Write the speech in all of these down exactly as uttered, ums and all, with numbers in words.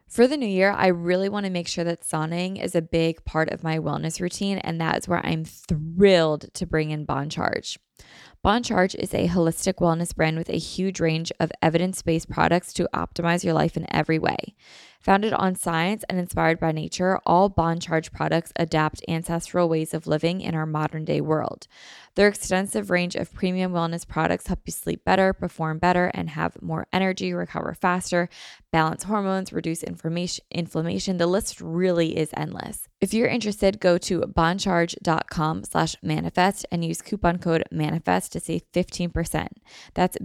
For the new year, I really want to make sure that sauning is a big part of my wellness routine, and that's where I'm thrilled to bring in Bon Charge. Bon Charge is a holistic wellness brand with a huge range of evidence-based products to optimize your life in every way. Founded on science and inspired by nature, all Bon Charge products adapt ancestral ways of living in our modern-day world. Their extensive range of premium wellness products help you sleep better, perform better, and have more energy, recover faster, balance hormones, reduce inflammation. inflammation. The list really is endless. If you're interested, go to boncharge.com slash manifest and use coupon code manifest to save fifteen percent. That's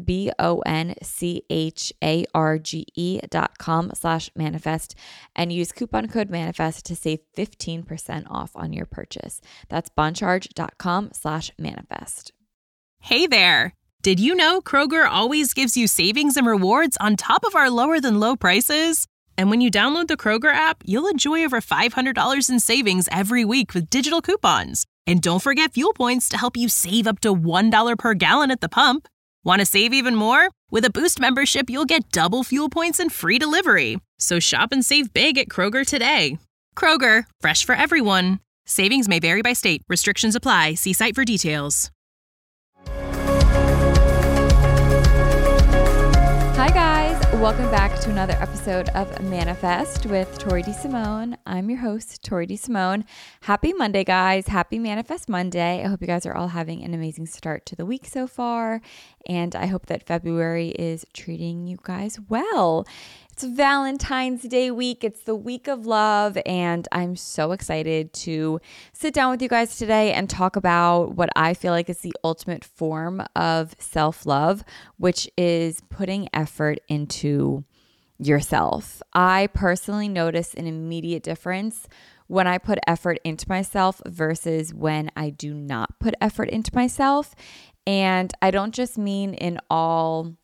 B-O-N-C-H-A-R-G-E dot com slash manifest and use coupon code manifest to save fifteen percent off on your purchase. That's boncharge.com slash manifest. Hey there. Did you know Kroger always gives you savings and rewards on top of our lower than low prices? And when you download the Kroger app, you'll enjoy over five hundred dollars in savings every week with digital coupons. And don't forget fuel points to help you save up to one dollar per gallon at the pump. Want to save even more? With a Boost membership, you'll get double fuel points and free delivery. So shop and save big at Kroger today. Kroger, fresh for everyone. Savings may vary by state. Restrictions apply. See site for details. Hi guys, welcome back to another episode of Manifest with Tori DeSimone. I'm your host, Tori DeSimone. Happy Monday, guys. Happy Manifest Monday. I hope you guys are all having an amazing start to the week so far, and I hope that February is treating you guys well. It's Valentine's Day week. It's the week of love, and I'm so excited to sit down with you guys today and talk about what I feel like is the ultimate form of self-love, which is putting effort into yourself. I personally notice an immediate difference when I put effort into myself versus when I do not put effort into myself. And I don't just mean in all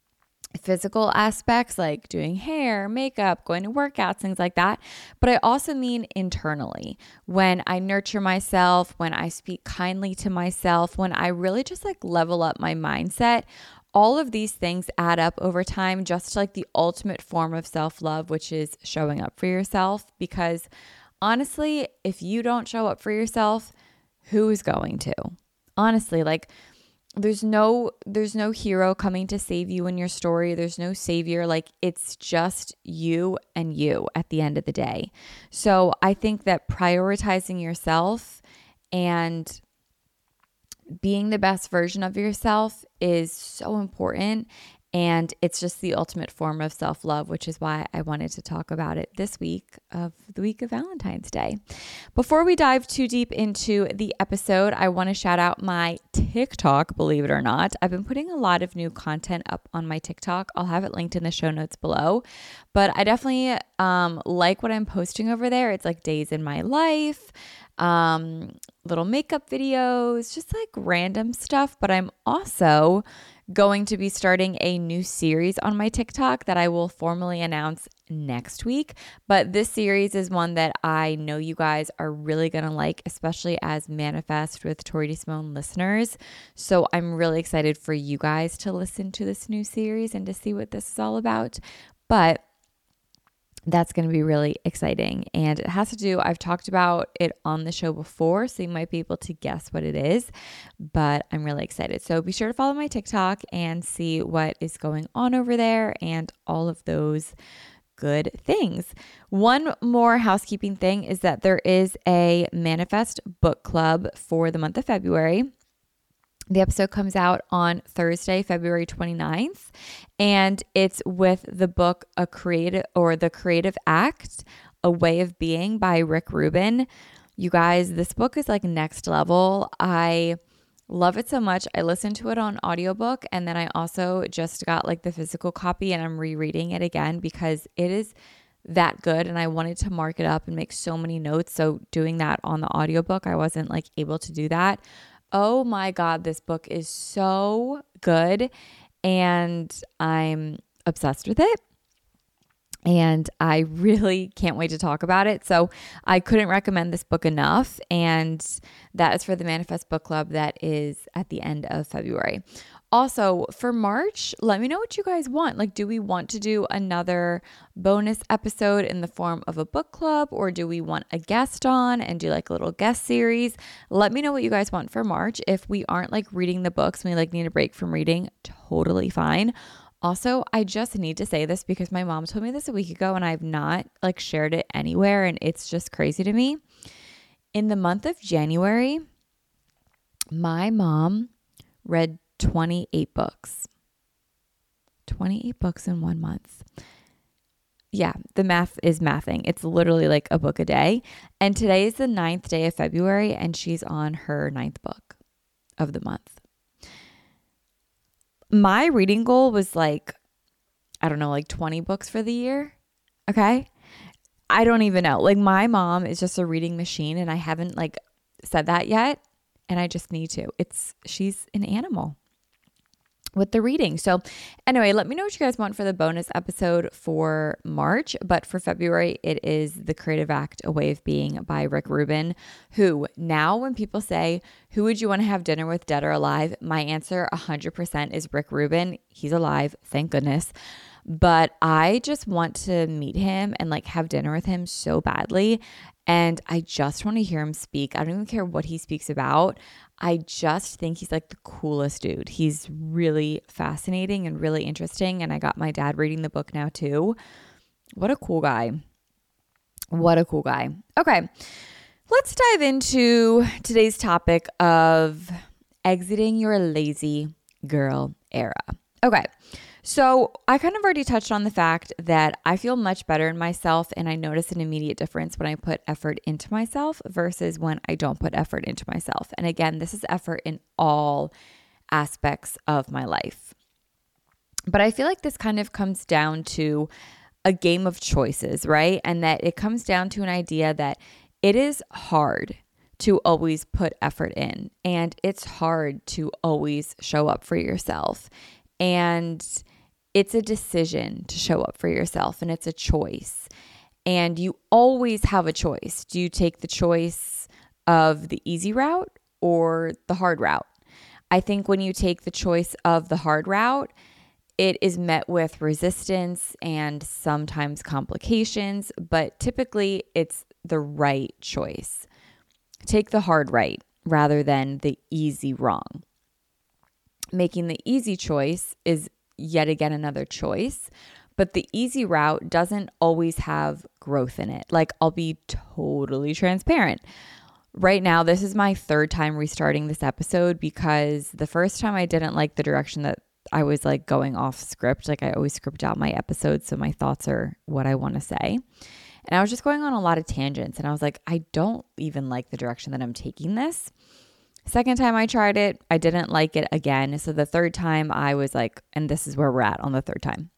physical aspects like doing hair, makeup, going to workouts, things like that. But I also mean internally, when I nurture myself, when I speak kindly to myself, when I really just like level up my mindset. All of these things add up over time, just like the ultimate form of self-love, which is showing up for yourself. Because honestly, if you don't show up for yourself, who is going to? Honestly, like There's no there's no hero coming to save you in your story. There's no savior. Like, it's just you and you at the end of the day. So I think that prioritizing yourself and being the best version of yourself is so important. And it's just the ultimate form of self-love, which is why I wanted to talk about it this week of the week of Valentine's Day. Before we dive too deep into the episode, I want to shout out my TikTok, believe it or not. I've been putting a lot of new content up on my TikTok. I'll have it linked in the show notes below. But I definitely um, like what I'm posting over there. It's like days in my life, um, little makeup videos, just like random stuff. But I'm also going to be starting a new series on my TikTok that I will formally announce next week. But this series is one that I know you guys are really going to like, especially as Manifest with Tori DeSimone listeners. So I'm really excited for you guys to listen to this new series and to see what this is all about. But that's going to be really exciting. And it has to do, I've talked about it on the show before, so you might be able to guess what it is, but I'm really excited. So be sure to follow my TikTok and see what is going on over there and all of those good things. One more housekeeping thing is that there is a Manifest book club for the month of February. The episode comes out on Thursday, February twenty-ninth, and it's with the book A Creative or The Creative Act, A Way of Being by Rick Rubin. You guys, this book is like next level. I love it so much. I listened to it on audiobook, and then I also just got like the physical copy and I'm rereading it again because it is that good, and I wanted to mark it up and make so many notes. So doing that on the audiobook, I wasn't like able to do that. Oh my God, this book is so good and I'm obsessed with it. And I really can't wait to talk about it. So I couldn't recommend this book enough. And that is for the Manifest Book Club that is at the end of February. Also, for March, let me know what you guys want. Like, do we want to do another bonus episode in the form of a book club, or do we want a guest on and do like a little guest series? Let me know what you guys want for March. If we aren't like reading the books, we like need a break from reading, totally fine. Also, I just need to say this because my mom told me this a week ago and I've not like shared it anywhere, and it's just crazy to me. In the month of January, my mom read twenty-eight books. twenty-eight books in one month. Yeah, the math is mathing. It's literally like a book a day. And today is the ninth day of February, and she's on her ninth book of the month. My reading goal was like, I don't know, like twenty books for the year. Okay. I don't even know. Like, my mom is just a reading machine, and I haven't like said that yet. And I just need to. It's, she's an animal with the reading. So anyway, let me know what you guys want for the bonus episode for March. But for February, it is The Creative Act, A Way of Being by Rick Rubin, who now when people say, who would you want to have dinner with, dead or alive? My answer one hundred percent is Rick Rubin. He's alive, thank goodness. But I just want to meet him and like have dinner with him so badly. And I just want to hear him speak. I don't even care what he speaks about. I just think he's like the coolest dude. He's really fascinating and really interesting. And I got my dad reading the book now too. What a cool guy. What a cool guy. Okay, let's dive into today's topic of exiting your lazy girl era. Okay. So I kind of already touched on the fact that I feel much better in myself, and I notice an immediate difference when I put effort into myself versus when I don't put effort into myself. And again, this is effort in all aspects of my life. But I feel like this kind of comes down to a game of choices, right? And that it comes down to an idea that it is hard to always put effort in, and it's hard to always show up for yourself. And it's a decision to show up for yourself, and it's a choice. And you always have a choice. Do you take the choice of the easy route or the hard route? I think when you take the choice of the hard route, it is met with resistance and sometimes complications, but typically it's the right choice. Take the hard right rather than the easy wrong. Making the easy choice is yet again another choice, but the easy route doesn't always have growth in it. Like, I'll be totally transparent. Right now, this is my third time restarting this episode because the first time I didn't like the direction that I was like going off script. Like, I always script out my episodes so my thoughts are what I want to say. And I was just going on a lot of tangents, and I was like, I don't even like the direction that I'm taking this. Second time I tried it, I didn't like it again. So the third time I was like, and this is where we're at on the third time.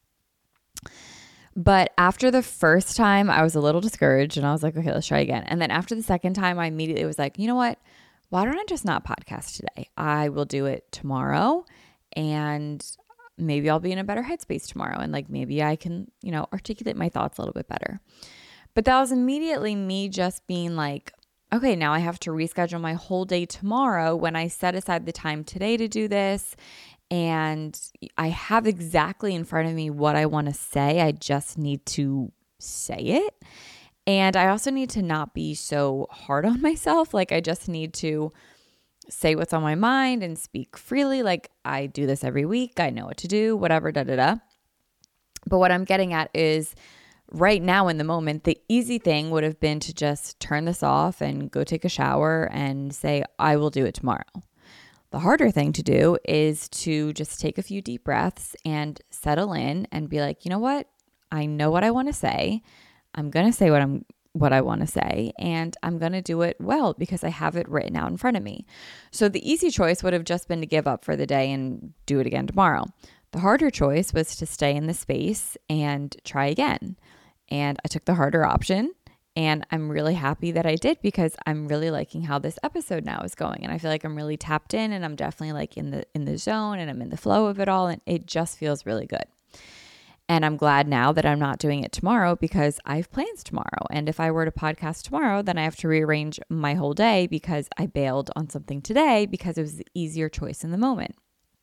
But after the first time, I was a little discouraged and I was like, okay, let's try again. And then after the second time, I immediately was like, you know what? Why don't I just not podcast today? I will do it tomorrow, and maybe I'll be in a better headspace tomorrow. And like, maybe I can, you know, articulate my thoughts a little bit better. But that was immediately me just being like, okay, now I have to reschedule my whole day tomorrow when I set aside the time today to do this. And I have exactly in front of me what I want to say. I just need to say it. And I also need to not be so hard on myself. Like, I just need to say what's on my mind and speak freely. Like, I do this every week. I know what to do, whatever, da da da. But what I'm getting at is, right now in the moment, the easy thing would have been to just turn this off and go take a shower and say, I will do it tomorrow. The harder thing to do is to just take a few deep breaths and settle in and be like, you know what? I know what I want to say. I'm going to say what I'm what I want to say, and I'm going to do it well because I have it written out in front of me. So the easy choice would have just been to give up for the day and do it again tomorrow. The harder choice was to stay in the space and try again. And I took the harder option, and I'm really happy that I did because I'm really liking how this episode now is going. And I feel like I'm really tapped in, and I'm definitely like in the in the zone, and I'm in the flow of it all, and it just feels really good. And I'm glad now that I'm not doing it tomorrow because I have plans tomorrow. And if I were to podcast tomorrow, then I have to rearrange my whole day because I bailed on something today because it was the easier choice in the moment.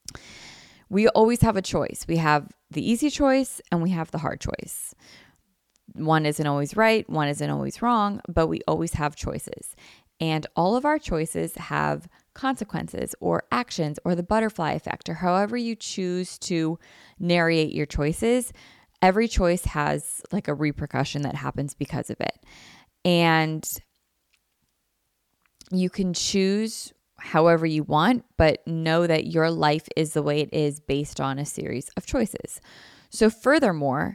We always have a choice. We have the easy choice and we have the hard choice. One isn't always right, one isn't always wrong, but we always have choices. And all of our choices have consequences or actions or the butterfly effect or however you choose to narrate your choices. Every choice has like a repercussion that happens because of it. And you can choose however you want, but know that your life is the way it is based on a series of choices. So furthermore,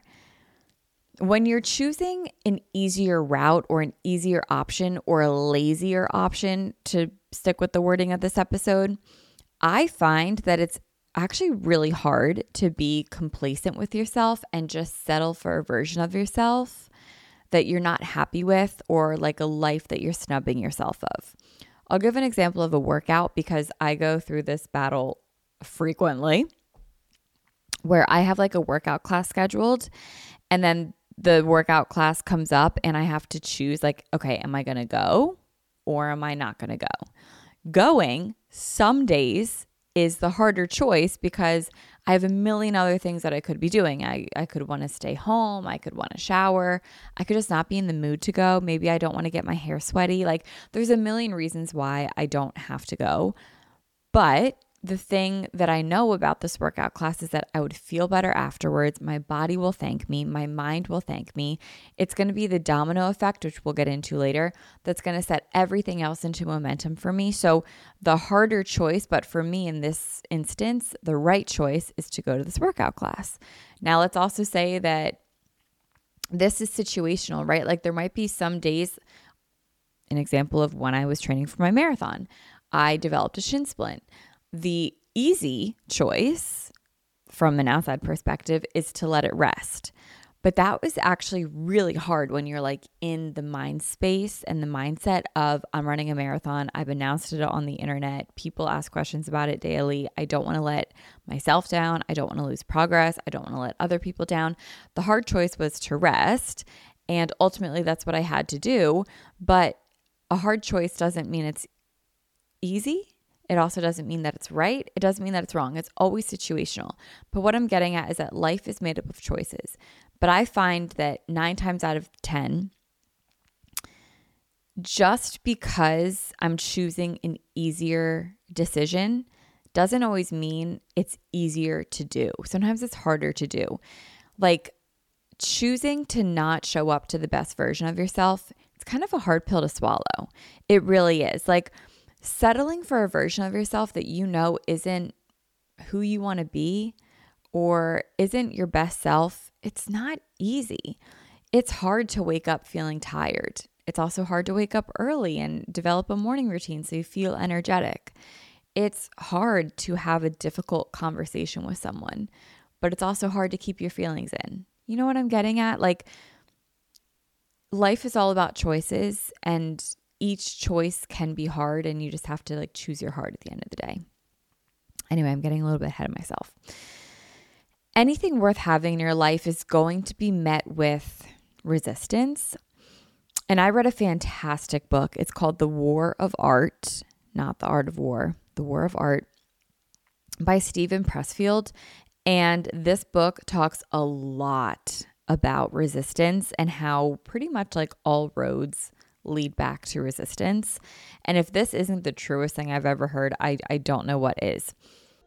when you're choosing an easier route or an easier option or a lazier option, to stick with the wording of this episode, I find that it's actually really hard to be complacent with yourself and just settle for a version of yourself that you're not happy with or like a life that you're snubbing yourself of. I'll give an example of a workout because I go through this battle frequently where I have like a workout class scheduled and then the workout class comes up and I have to choose like, okay, am I going to go or am I not going to go? Going some days is the harder choice because I have a million other things that I could be doing. I, I could want to stay home. I could want to shower. I could just not be in the mood to go. Maybe I don't want to get my hair sweaty. Like there's a million reasons why I don't have to go. But the thing that I know about this workout class is that I would feel better afterwards. My body will thank me. My mind will thank me. It's going to be the domino effect, which we'll get into later, that's going to set everything else into momentum for me. So the harder choice, but for me in this instance, the right choice is to go to this workout class. Now, let's also say that this is situational, right? Like there might be some days, an example of when I was training for my marathon, I developed a shin splint. The easy choice from an outside perspective is to let it rest. But that was actually really hard when you're like in the mind space and the mindset of I'm running a marathon. I've announced it on the internet. People ask questions about it daily. I don't want to let myself down. I don't want to lose progress. I don't want to let other people down. The hard choice was to rest. And ultimately that's what I had to do. But a hard choice doesn't mean it's easy. It also doesn't mean that it's right. It doesn't mean that it's wrong. It's always situational. But what I'm getting at is that life is made up of choices. But I find that nine times out of ten, just because I'm choosing an easier decision doesn't always mean it's easier to do. Sometimes it's harder to do. Like choosing to not show up to the best version of yourself, it's kind of a hard pill to swallow. It really is. Like settling for a version of yourself that you know isn't who you want to be or isn't your best self, it's not easy. It's hard to wake up feeling tired. It's also hard to wake up early and develop a morning routine so you feel energetic. It's hard to have a difficult conversation with someone, but it's also hard to keep your feelings in. You know what I'm getting at? Like life is all about choices and each choice can be hard and you just have to like choose your heart at the end of the day. Anyway, I'm getting a little bit ahead of myself. Anything worth having in your life is going to be met with resistance. And I read a fantastic book. It's called The War of Art, not The Art of War, The War of Art by Steven Pressfield. And this book talks a lot about resistance and how pretty much like all roads lead back to resistance. And if this isn't the truest thing I've ever heard, I, I don't know what is.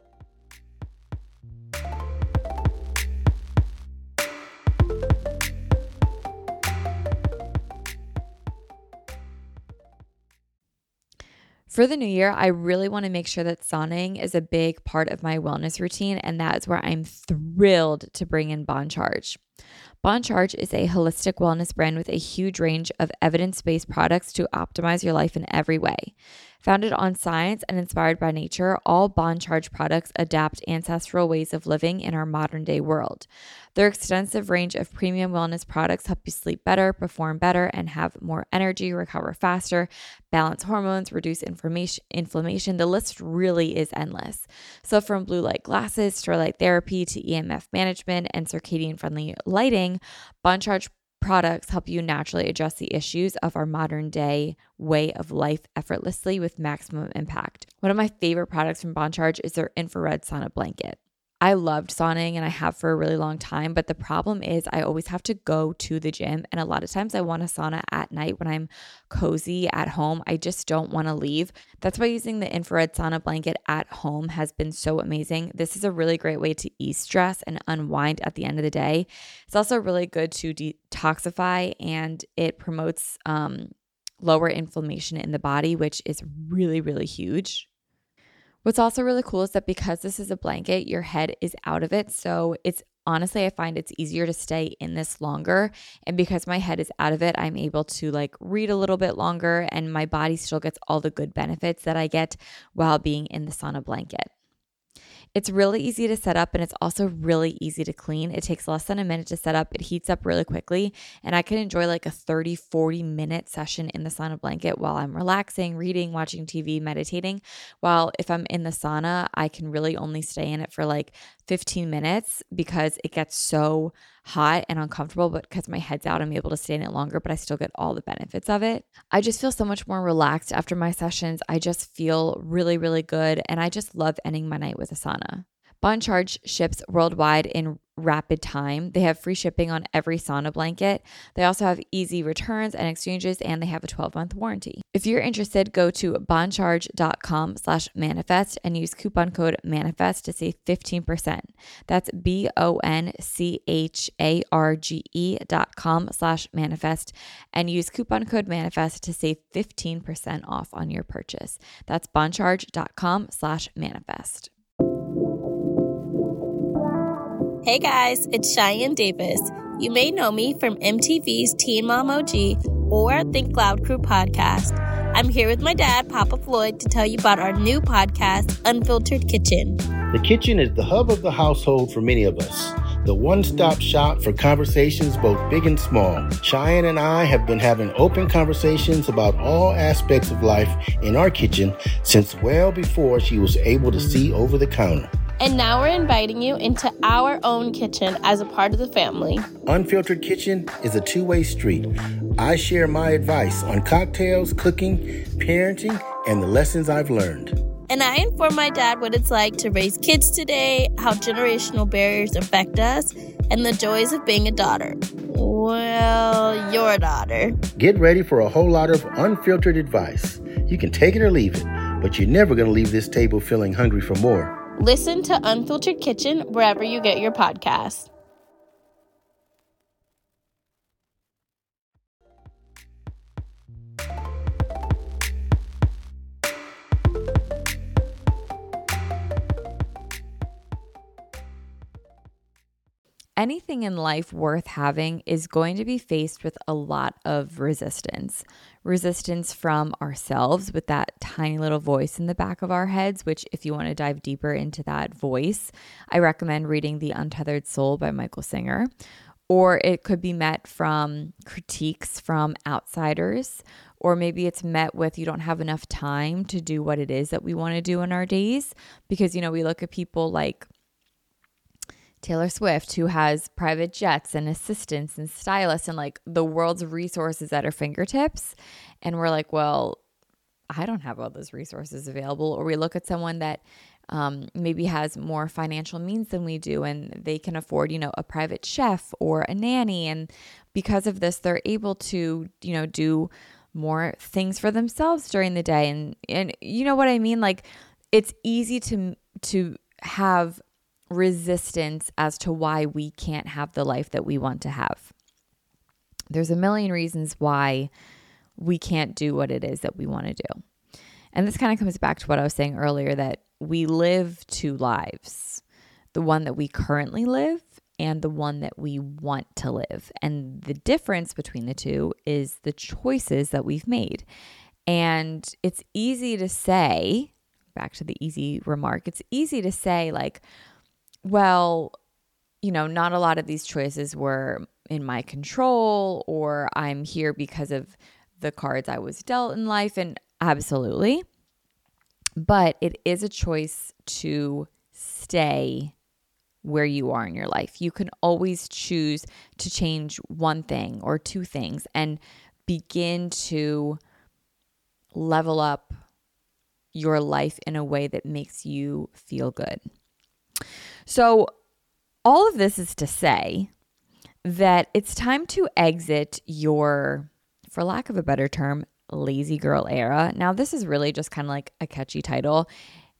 For the new year, I really want to make sure that sauning is a big part of my wellness routine, and that is where I'm thrilled to bring in Bon Charge. Bon Charge is a holistic wellness brand with a huge range of evidence-based products to optimize your life in every way. Founded on science and inspired by nature, all Bon Charge products adapt ancestral ways of living in our modern-day world. Their extensive range of premium wellness products help you sleep better, perform better, and have more energy, recover faster, balance hormones, reduce inflammation. inflammation. The list really is endless. So from blue light glasses to light therapy to E M F management and circadian-friendly lighting, Bon Charge products help you naturally address the issues of our modern day way of life effortlessly with maximum impact. One of my favorite products from Bon Charge is their infrared sauna blanket. I loved sauning and I have for a really long time, but the problem is I always have to go to the gym, and a lot of times I want a sauna at night when I'm cozy at home. I just don't want to leave. That's why using the infrared sauna blanket at home has been so amazing. This is a really great way to ease stress and unwind at the end of the day. It's also really good to detoxify, and it promotes um, lower inflammation in the body, which is really, really huge. What's also really cool is that because this is a blanket, your head is out of it. So it's honestly, I find it's easier to stay in this longer. And because my head is out of it, I'm able to like read a little bit longer, and my body still gets all the good benefits that I get while being in the sauna blanket. It's really easy to set up, and it's also really easy to clean. It takes less than a minute to set up. It heats up really quickly, and I can enjoy like a thirty, forty minute session in the sauna blanket while I'm relaxing, reading, watching T V, meditating. While if I'm in the sauna, I can really only stay in it for like fifteen minutes because it gets so hot and uncomfortable, but because my head's out, I'm able to stay in it longer, but I still get all the benefits of it. I just feel so much more relaxed after my sessions. I just feel really, really good, and I just love ending my night with a sauna. Bon Charge ships worldwide in rapid time. They have free shipping on every sauna blanket. They also have easy returns and exchanges, and they have a twelve month warranty. If you're interested, go to boncharge.com slash manifest and use coupon code manifest to save fifteen percent. That's B-O-N-C-H-A-R-G-E dot com slash manifest and use coupon code manifest to save fifteen percent off on your purchase. That's boncharge.com slash manifest. Hey guys, it's Cheyenne Davis. You may know me from M T V's Teen Mom O G or Think Loud Crew podcast. I'm here with my dad, Papa Floyd, to tell you about our new podcast, Unfiltered Kitchen. The kitchen is the hub of the household for many of us. The one-stop shop for conversations both big and small. Cheyenne and I have been having open conversations about all aspects of life in our kitchen since well before she was able to see over the counter. And now we're inviting you into our own kitchen as a part of the family. Unfiltered Kitchen is a two-way street. I share my advice on cocktails, cooking, parenting, and the lessons I've learned. And I inform my dad what it's like to raise kids today, how generational barriers affect us, and the joys of being a daughter. Well, your daughter. Get ready for a whole lot of unfiltered advice. You can take it or leave it, but you're never going to leave this table feeling hungry for more. Listen to Unfiltered Kitchen wherever you get your podcasts. Anything in life worth having is going to be faced with a lot of resistance. Resistance from ourselves with that tiny little voice in the back of our heads, which if you want to dive deeper into that voice, I recommend reading The Untethered Soul by Michael Singer. Or it could be met from critiques from outsiders, or maybe it's met with you don't have enough time to do what it is that we want to do in our days. Because, you know, we look at people like Taylor Swift, who has private jets and assistants and stylists and like the world's resources at her fingertips. And we're like, well, I don't have all those resources available. Or we look at someone that um, maybe has more financial means than we do, and they can afford, you know, a private chef or a nanny. And because of this, they're able to, you know, do more things for themselves during the day. And, and you know what I mean? Like, it's easy to, to have resistance as to why we can't have the life that we want to have. There's a million reasons why we can't do what it is that we want to do. And this kind of comes back to what I was saying earlier, that we live two lives, the one that we currently live and the one that we want to live. And the difference between the two is the choices that we've made. And it's easy to say, back to the easy remark, it's easy to say like, well, you know, not a lot of these choices were in my control, or I'm here because of the cards I was dealt in life. And absolutely. But it is a choice to stay where you are in your life. You can always choose to change one thing or two things and begin to level up your life in a way that makes you feel good. So all of this is to say that it's time to exit your, for lack of a better term, lazy girl era. Now, this is really just kind of like a catchy title.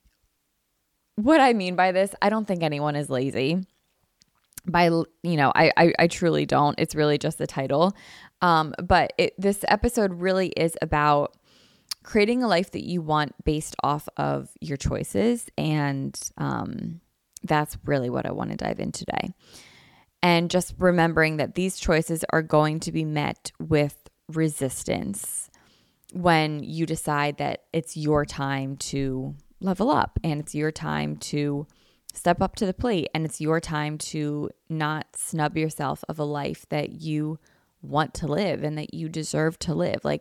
What I mean by this, I don't think anyone is lazy. By, you know, I, I, I truly don't. It's really just the title. Um, but it, this episode really is about creating a life that you want based off of your choices. And um, that's really what I want to dive in today. And just remembering that these choices are going to be met with resistance when you decide that it's your time to level up and it's your time to step up to the plate and it's your time to not snub yourself of a life that you want to live and that you deserve to live. Like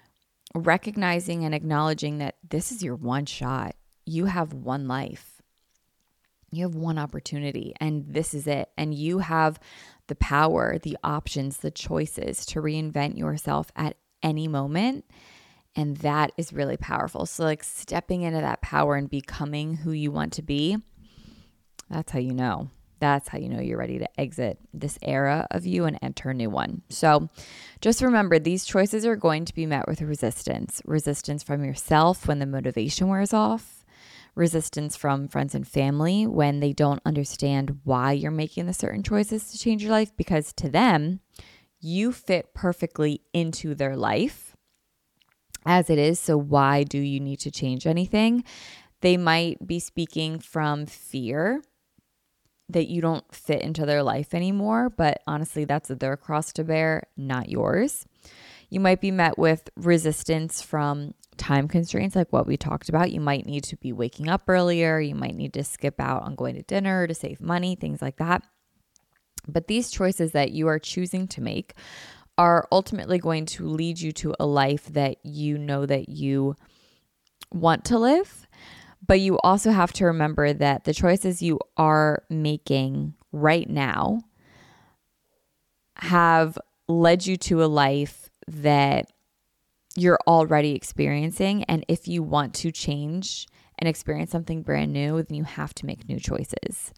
recognizing and acknowledging that this is your one shot. You have one life. You have one opportunity and this is it. And you have the power, the options, the choices to reinvent yourself at any moment. And that is really powerful. So like stepping into that power and becoming who you want to be, that's how you know. That's how you know you're ready to exit this era of you and enter a new one. So just remember, these choices are going to be met with resistance. Resistance from yourself when the motivation wears off. Resistance from friends and family when they don't understand why you're making the certain choices to change your life, because to them, you fit perfectly into their life as it is. So why do you need to change anything? They might be speaking from fear that you don't fit into their life anymore, but honestly, that's their cross to bear, not yours. You might be met with resistance from time constraints, like what we talked about. You might need to be waking up earlier. You might need to skip out on going to dinner to save money, things like that. But these choices that you are choosing to make are ultimately going to lead you to a life that you know that you want to live. But you also have to remember that the choices you are making right now have led you to a life that you're already experiencing. And if you want to change and experience something brand new, then you have to make new choices.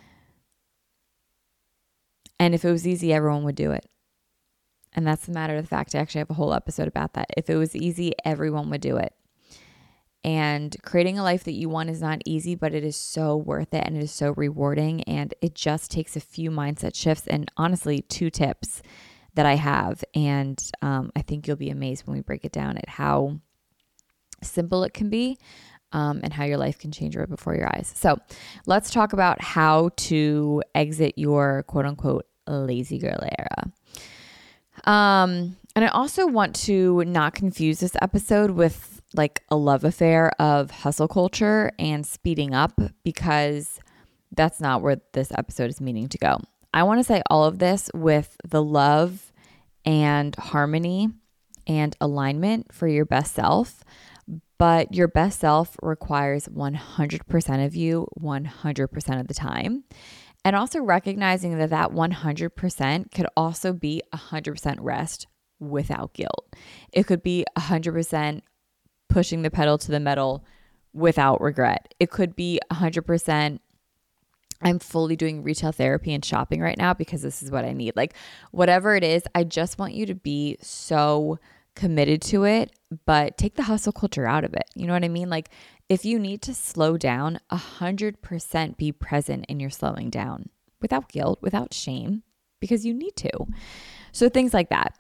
And if it was easy, everyone would do it. And that's the matter of the fact. I actually have a whole episode about that. If it was easy, everyone would do it. And creating a life that you want is not easy, but it is so worth it and it is so rewarding. And it just takes a few mindset shifts and honestly, two tips that I have. And um, I think you'll be amazed when we break it down at how simple it can be um, and how your life can change right before your eyes. So let's talk about how to exit your quote unquote lazy girl era. Um, and I also want to not confuse this episode with like a love affair of hustle culture and speeding up, because that's not where this episode is meaning to go. I want to say all of this with the love and harmony and alignment for your best self, but your best self requires one hundred percent of you one hundred percent of the time. And also recognizing that that one hundred percent could also be one hundred percent rest without guilt. It could be one hundred percent pushing the pedal to the metal without regret. It could be one hundred percent I'm fully doing retail therapy and shopping right now because this is what I need. Like whatever it is, I just want you to be so committed to it, but take the hustle culture out of it. You know what I mean? Like if you need to slow down, one hundred percent be present in your slowing down without guilt, without shame, because you need to. So things like that.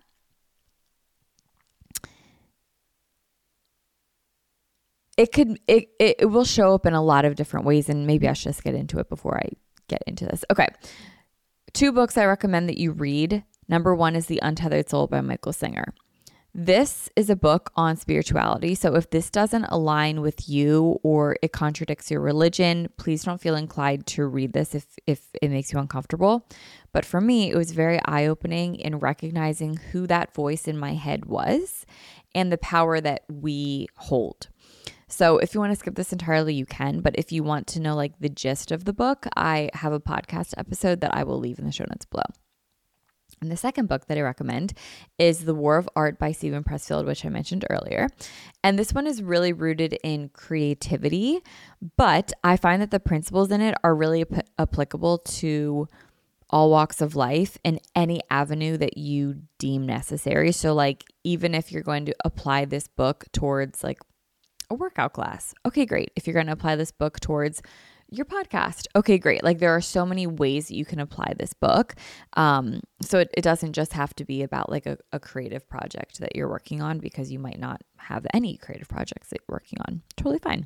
It could, it, it it will show up in a lot of different ways, and maybe I should just get into it before I get into this. Okay. Two books I recommend that you read. Number one is The Untethered Soul by Michael Singer. This is a book on spirituality. So if this doesn't align with you or it contradicts your religion, please don't feel inclined to read this if, if it makes you uncomfortable. But for me, it was very eye-opening in recognizing who that voice in my head was and the power that we hold. So if you want to skip this entirely, you can. But if you want to know like the gist of the book, I have a podcast episode that I will leave in the show notes below. And the second book that I recommend is The War of Art by Steven Pressfield, which I mentioned earlier. And this one is really rooted in creativity, but I find that the principles in it are really ap- applicable to all walks of life in any avenue that you deem necessary. So like, even if you're going to apply this book towards like a workout class, okay, great. If you're going to apply this book towards your podcast, okay, great. Like there are so many ways that you can apply this book. Um, so it, it doesn't just have to be about like a, a creative project that you're working on, because you might not have any creative projects that you're working on. Totally fine.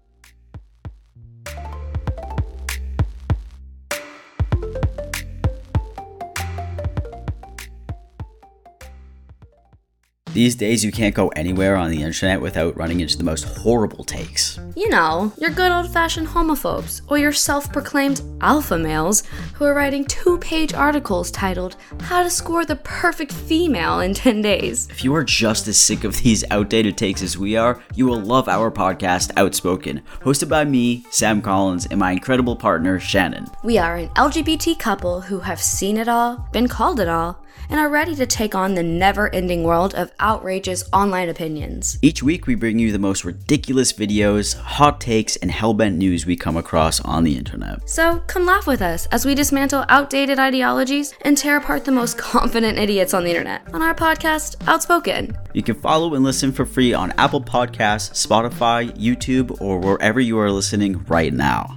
These days, you can't go anywhere on the internet without running into the most horrible takes. You know, your good old-fashioned homophobes, or your self-proclaimed alpha males who are writing two-page articles titled, How to Score the Perfect Female in ten days. If you are just as sick of these outdated takes as we are, you will love our podcast, Outspoken, hosted by me, Sam Collins, and my incredible partner, Shannon. We are an L G B T couple who have seen it all, been called it all, and are ready to take on the never-ending world of outrageous online opinions. Each week, we bring you the most ridiculous videos, hot takes, and hellbent news we come across on the internet. So come laugh with us as we dismantle outdated ideologies and tear apart the most confident idiots on the internet on our podcast, Outspoken. You can follow and listen for free on Apple Podcasts, Spotify, YouTube, or wherever you are listening right now.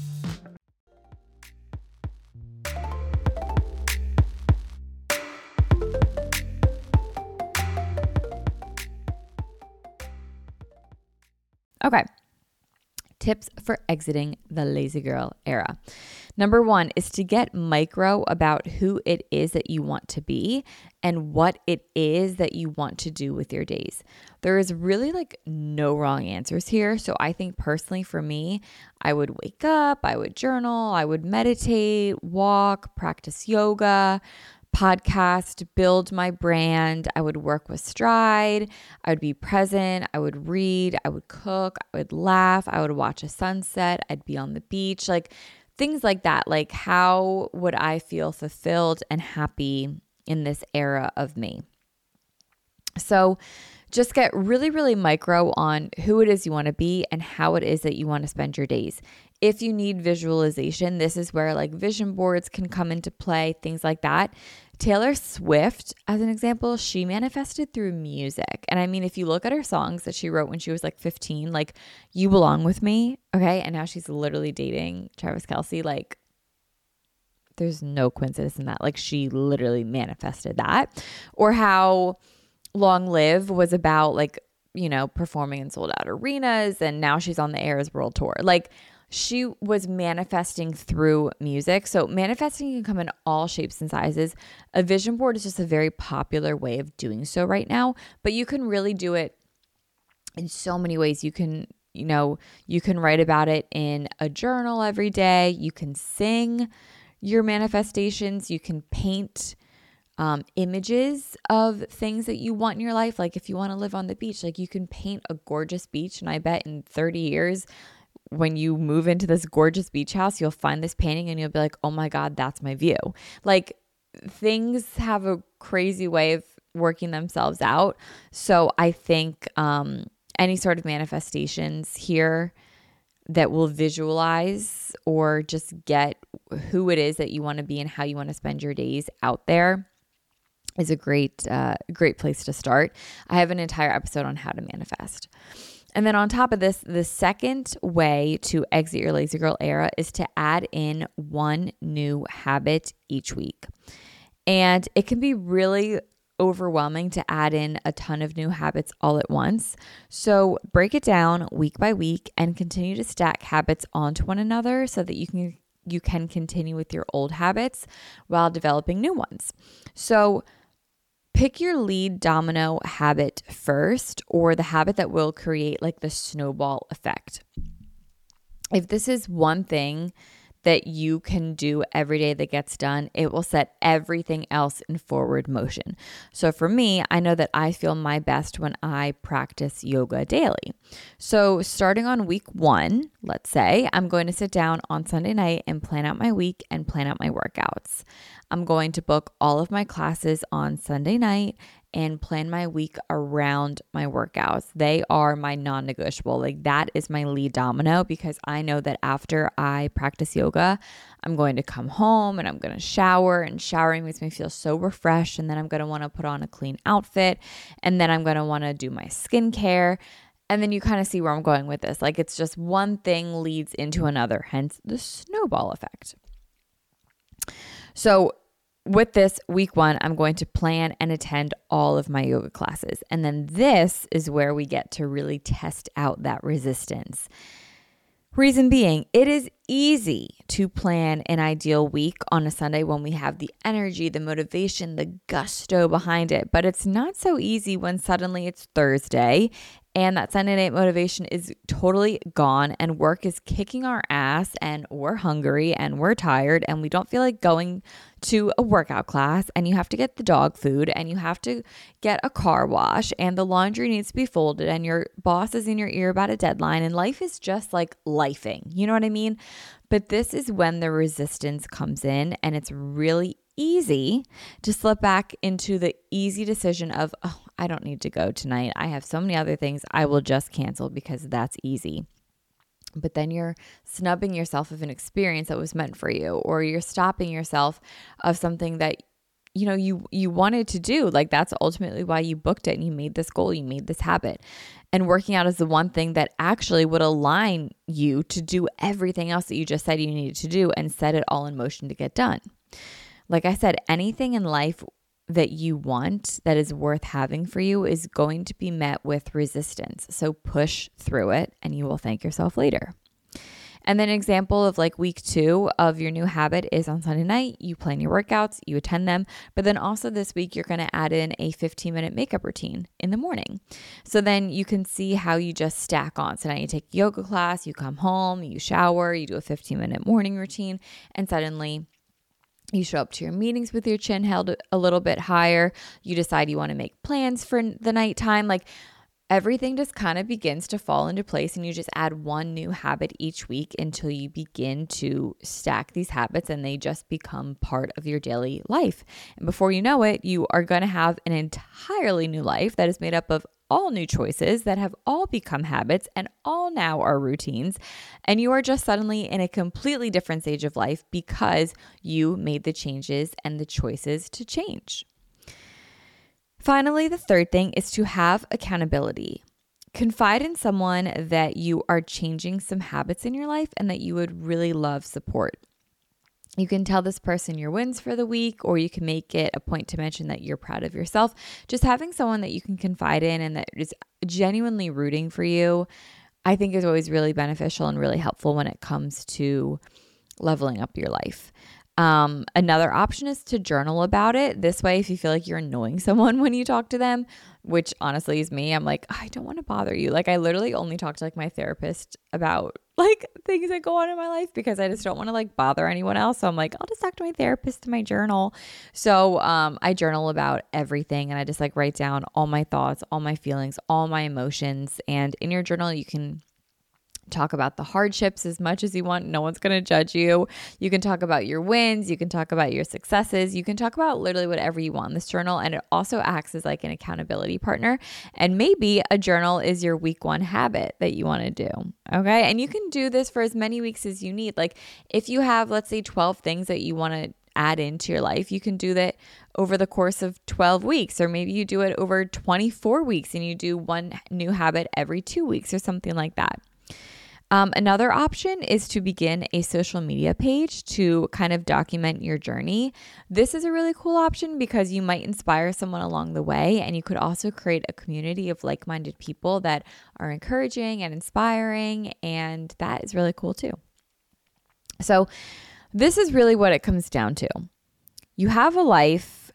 Okay. Tips for exiting the lazy girl era. Number one is to get micro about who it is that you want to be and what it is that you want to do with your days. There is really like no wrong answers here. So I think personally for me, I would wake up, I would journal, I would meditate, walk, practice yoga, podcast, build my brand. I would work with Stride. I would be present. I would read. I would cook. I would laugh. I would watch a sunset. I'd be on the beach. Like things like that. Like how would I feel fulfilled and happy in this era of me? So just get really, really micro on who it is you want to be and how it is that you want to spend your days. If you need visualization, this is where like vision boards can come into play, things like that. Taylor Swift, as an example, she manifested through music. And I mean, if you look at her songs that she wrote when she was like fifteen, like You Belong With Me, okay? And now she's literally dating Travis Kelce. Like there's no coincidence in that. Like she literally manifested that. Or how Long Live was about like, you know, performing in sold out arenas, and now she's on the Eras World Tour. Like she was manifesting through music. So manifesting can come in all shapes and sizes. A vision board is just a very popular way of doing so right now, but you can really do it in so many ways. You can, you know, you can write about it in a journal every day. You can sing your manifestations. You can paint um, images of things that you want in your life. Like if you want to live on the beach, like you can paint a gorgeous beach. And I bet in thirty years, when you move into this gorgeous beach house, you'll find this painting and you'll be like, oh my God, that's my view. Like things have a crazy way of working themselves out. So I think um, any sort of manifestations here that will visualize or just get who it is that you want to be and how you want to spend your days out there is a great, uh, great place to start. I have an entire episode on how to manifest. And then on top of this, the second way to exit your lazy girl era is to add in one new habit each week. And it can be really overwhelming to add in a ton of new habits all at once. So break it down week by week and continue to stack habits onto one another so that you can you can continue with your old habits while developing new ones. So pick your lead domino habit first, or the habit that will create like the snowball effect. If this is one thing that you can do every day that gets done, it will set everything else in forward motion. So for me, I know that I feel my best when I practice yoga daily. So starting on week one, let's say, I'm going to sit down on Sunday night and plan out my week and plan out my workouts. I'm going to book all of my classes on Sunday night and plan my week around my workouts. They are my non-negotiable. Like that is my lead domino, because I know that after I practice yoga, I'm going to come home and I'm going to shower, and showering makes me feel so refreshed. And then I'm going to want to put on a clean outfit, and then I'm going to want to do my skincare. And then you kind of see where I'm going with this. Like it's just one thing leads into another, hence the snowball effect. So with this week one, I'm going to plan and attend all of my yoga classes. And then this is where we get to really test out that resistance. Reason being, it is easy to plan an ideal week on a Sunday when we have the energy, the motivation, the gusto behind it. But it's not so easy when suddenly it's Thursday and that Sunday night motivation is totally gone and work is kicking our ass and we're hungry and we're tired and we don't feel like going to a workout class, and you have to get the dog food and you have to get a car wash and the laundry needs to be folded and your boss is in your ear about a deadline and life is just like lifing. You know what I mean? But this is when the resistance comes in, and it's really easy to slip back into the easy decision of, oh, I don't need to go tonight. I have so many other things. I will just cancel because that's easy. But then you're snubbing yourself of an experience that was meant for you, or you're stopping yourself of something that you know you you wanted to do. Like that's ultimately why you booked it and you made this goal, you made this habit. And working out is the one thing that actually would align you to do everything else that you just said you needed to do and set it all in motion to get done. Like I said, anything in life that you want that is worth having for you is going to be met with resistance. So push through it and you will thank yourself later. And then an example of like week two of your new habit is on Sunday night, you plan your workouts, you attend them, but then also this week you're going to add in a fifteen minute makeup routine in the morning. So then you can see how you just stack on. So now you take yoga class, you come home, you shower, you do a fifteen minute morning routine, and suddenly you show up to your meetings with your chin held a little bit higher. You decide you want to make plans for the nighttime. Like everything just kind of begins to fall into place, and you just add one new habit each week until you begin to stack these habits and they just become part of your daily life. And before you know it, you are going to have an entirely new life that is made up of all new choices that have all become habits and all now are routines. And you are just suddenly in a completely different stage of life because you made the changes and the choices to change. Finally, the third thing is to have accountability. Confide in someone that you are changing some habits in your life and that you would really love support. You can tell this person your wins for the week, or you can make it a point to mention that you're proud of yourself. Just having someone that you can confide in and that is genuinely rooting for you, I think is always really beneficial and really helpful when it comes to leveling up your life. Um, another option is to journal about it. This way, if you feel like you're annoying someone when you talk to them, which honestly is me, I'm like, I don't want to bother you. Like I literally only talk to like my therapist about like things that go on in my life because I just don't want to like bother anyone else. So I'm like, I'll just talk to my therapist in my journal. So um, I journal about everything, and I just like write down all my thoughts, all my feelings, all my emotions. And in your journal, you can talk about the hardships as much as you want. No one's going to judge you. You can talk about your wins. You can talk about your successes. You can talk about literally whatever you want in this journal. And it also acts as like an accountability partner. And maybe a journal is your week one habit that you want to do. Okay. And you can do this for as many weeks as you need. Like if you have, let's say twelve things that you want to add into your life, you can do that over the course of twelve weeks, or maybe you do it over twenty-four weeks and you do one new habit every two weeks or something like that. Um, another option is to begin a social media page to kind of document your journey. This is a really cool option because you might inspire someone along the way, and you could also create a community of like-minded people that are encouraging and inspiring, and that is really cool too. So this is really what it comes down to. You have a life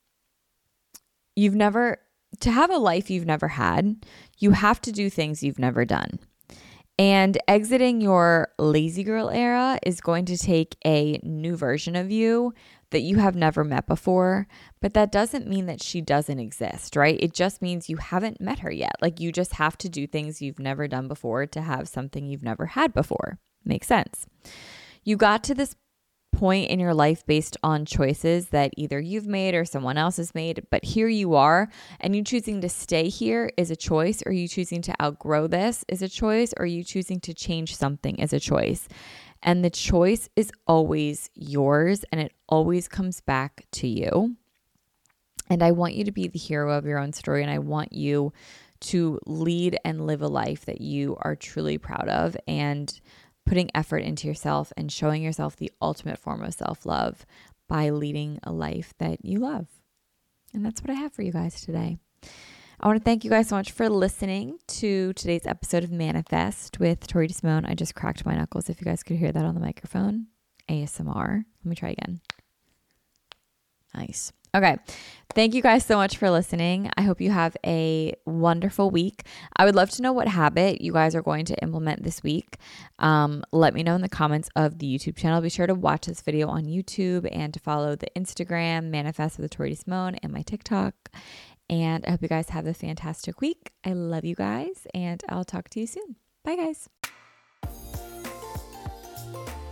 you've never, to have a life you've never had, you have to do things you've never done. And exiting your lazy girl era is going to take a new version of you that you have never met before. But that doesn't mean that she doesn't exist, right? It just means you haven't met her yet. Like, you just have to do things you've never done before to have something you've never had before. Makes sense. You got to this point in your life based on choices that either you've made or someone else has made, but here you are, and you choosing to stay here is a choice, or you choosing to outgrow this is a choice, or you choosing to change something is a choice. And the choice is always yours, and it always comes back to you. And I want you to be the hero of your own story, and I want you to lead and live a life that you are truly proud of, and putting effort into yourself and showing yourself the ultimate form of self-love by leading a life that you love. And that's what I have for you guys today. I want to thank you guys so much for listening to today's episode of Manifest with Tori DeSimone. I just cracked my knuckles if you guys could hear that on the microphone. A S M R. Let me try again. Nice. Okay. Thank you guys so much for listening. I hope you have a wonderful week. I would love to know what habit you guys are going to implement this week. Um, let me know in the comments of the YouTube channel. Be sure to watch this video on YouTube and to follow the Instagram, Manifest with Tori DeSimone, and my TikTok. And I hope you guys have a fantastic week. I love you guys, and I'll talk to you soon. Bye, guys.